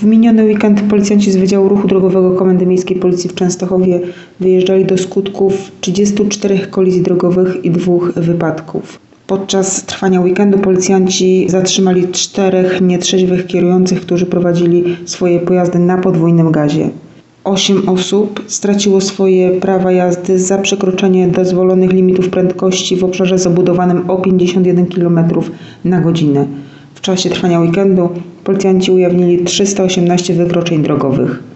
W miniony weekend policjanci z Wydziału Ruchu Drogowego Komendy Miejskiej Policji w Częstochowie wyjeżdżali do skutków 34 kolizji drogowych i 2 wypadków. Podczas trwania weekendu policjanci zatrzymali 4 nietrzeźwych kierujących, którzy prowadzili swoje pojazdy na podwójnym gazie. 8 osób straciło swoje prawa jazdy za przekroczenie dozwolonych limitów prędkości w obszarze zabudowanym o 51 km/h. W czasie trwania weekendu policjanci ujawnili 318 wykroczeń drogowych.